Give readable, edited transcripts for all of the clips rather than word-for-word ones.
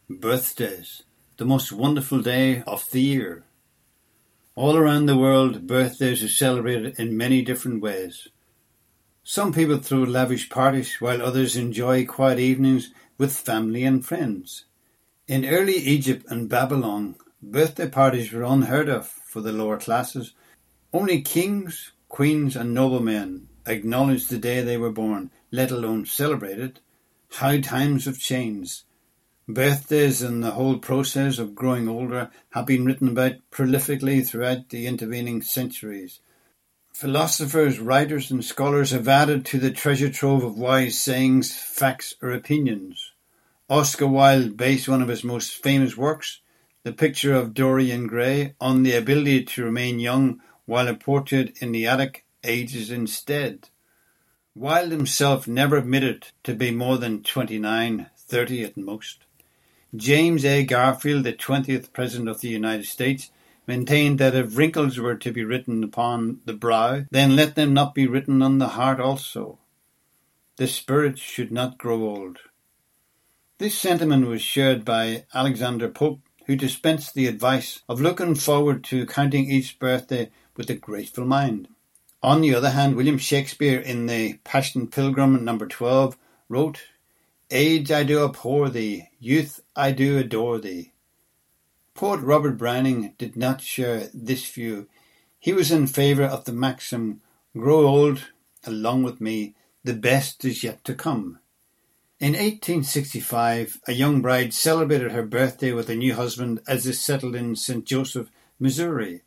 Birthdays, the most wonderful day of the year. All around the world, birthdays are celebrated in many different ways. Some people throw lavish parties, while others enjoy quiet evenings with family and friends. In early Egypt and Babylon, birthday parties were unheard of for the lower classes. Only kings, queens, and noblemen acknowledged the day they were born, let alone celebrated. How times have changed. Birthdays and the whole process of growing older have been written about prolifically throughout the intervening centuries. Philosophers, writers, and scholars have added to the treasure trove of wise sayings, facts, or opinions. Oscar Wilde based one of his most famous works, The Picture of Dorian Gray, on the ability to remain young while a portrait in the attic ages instead. Wilde himself never admitted to be more than 29, 30 at most. James A. Garfield, the 20th President of the United States, maintained that if wrinkles were to be written upon the brow, then let them not be written on the heart also. The spirit should not grow old. This sentiment was shared by Alexander Pope, who dispensed the advice of looking forward to counting each birthday with a grateful mind. On the other hand, William Shakespeare in The Passion Pilgrim No. 12 wrote, "Age I do abhor thee, youth I do adore thee." Poet Robert Browning did not share this view. He was in favour of the maxim, "Grow old along with me, the best is yet to come." In 1865, a young bride celebrated her birthday with a new husband as they settled in St. Joseph, Missouri.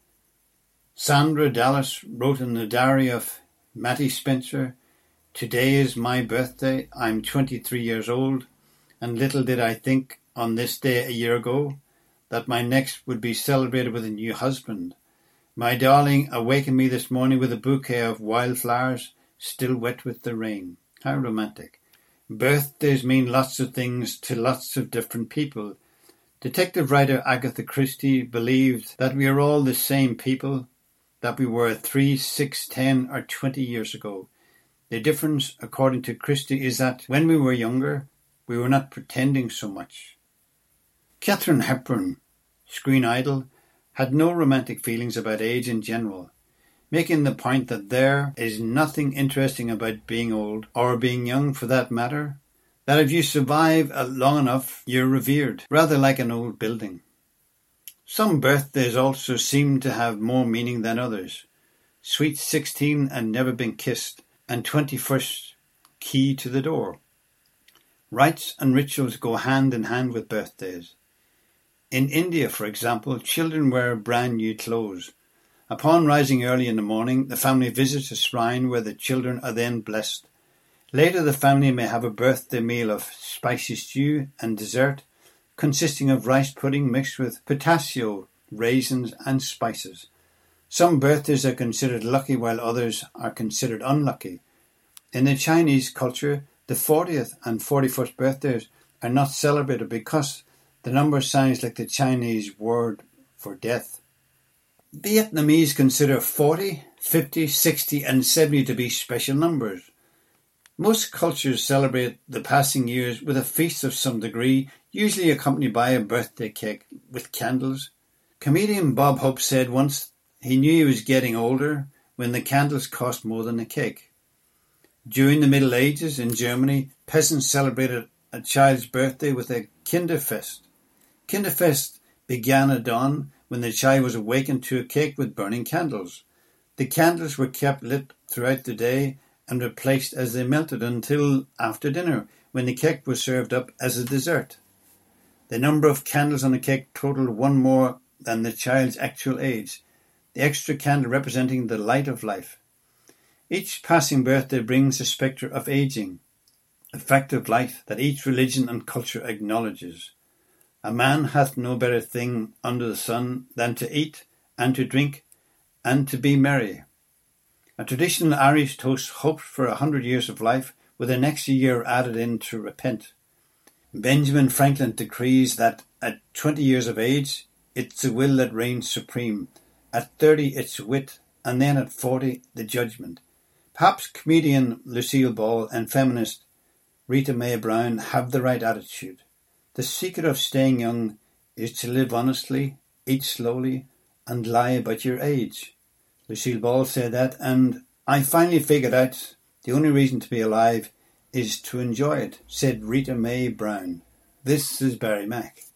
Sandra Dallas wrote in the diary of Mattie Spencer, "Today is my birthday. I'm 23 years old, and little did I think on this day a year ago that my next would be celebrated with a new husband. My darling awakened me this morning with a bouquet of wildflowers, still wet with the rain." How romantic. Birthdays mean lots of things to lots of different people. Detective writer Agatha Christie believed that we are all the same people that we were 3, 6, 10, or 20 years ago. The difference, according to Christie, is that when we were younger, we were not pretending so much. Katharine Hepburn, screen idol, had no romantic feelings about age in general, making the point that there is nothing interesting about being old, or being young for that matter, that if you survive long enough, you're revered, rather like an old building. Some birthdays also seem to have more meaning than others. Sweet 16 and never been kissed, and 21st key to the door. Rites and rituals go hand in hand with birthdays. In India, for example, children wear brand new clothes. Upon rising early in the morning, the family visits a shrine where the children are then blessed. Later, the family may have a birthday meal of spicy stew and dessert, consisting of rice pudding mixed with pistachio, raisins, and spices. Some birthdays are considered lucky while others are considered unlucky. In the Chinese culture, the 40th and 41st birthdays are not celebrated because the number sounds like the Chinese word for death. Vietnamese consider 40, 50, 60, and 70 to be special numbers. Most cultures celebrate the passing years with a feast of some degree, usually accompanied by a birthday cake with candles. Comedian Bob Hope said once he knew he was getting older when the candles cost more than the cake. During the Middle Ages in Germany, peasants celebrated a child's birthday with a Kinderfest. Kinderfest began at dawn when the child was awakened to a cake with burning candles. The candles were kept lit throughout the day and replaced as they melted until after dinner, when the cake was served up as a dessert. The number of candles on the cake totaled one more than the child's actual age, the extra candle representing the light of life. Each passing birthday brings the spectre of aging, a fact of life that each religion and culture acknowledges. A man hath no better thing under the sun than to eat and to drink and to be merry. A traditional Irish toast hopes for 100 years of life, with an extra year added in to repent. Benjamin Franklin decrees that at 20 years of age, it's the will that reigns supreme. At 30, it's wit, and then at 40, the judgment. Perhaps comedian Lucille Ball and feminist Rita Mae Brown have the right attitude. The secret of staying young is to live honestly, eat slowly, and lie about your age. Lucille Ball said that, and I finally figured out the only reason to be alive is to enjoy it, said Rita Mae Brown. This is Barry Mack.